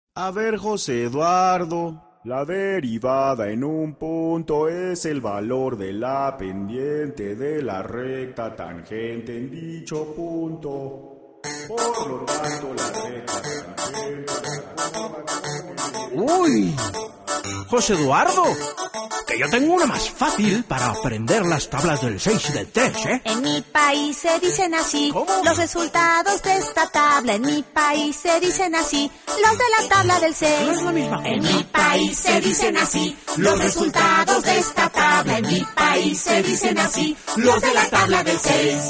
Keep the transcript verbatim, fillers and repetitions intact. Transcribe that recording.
A ver, José Eduardo. La derivada en un punto es el valor de la pendiente de la recta tangente en dicho punto. Por lo tanto, la recta tangente... ¡Uy! José Eduardo, que yo tengo una más fácil para aprender las tablas del seis y del tres, ¿eh? En mi país se dicen así. ¿Cómo? Los resultados de esta tabla. En mi país se dicen así. Los de la tabla del seis. No es la misma cosa. En mi país se dicen así. Los resultados de esta tabla. En mi país se dicen así. Los de la tabla del seis.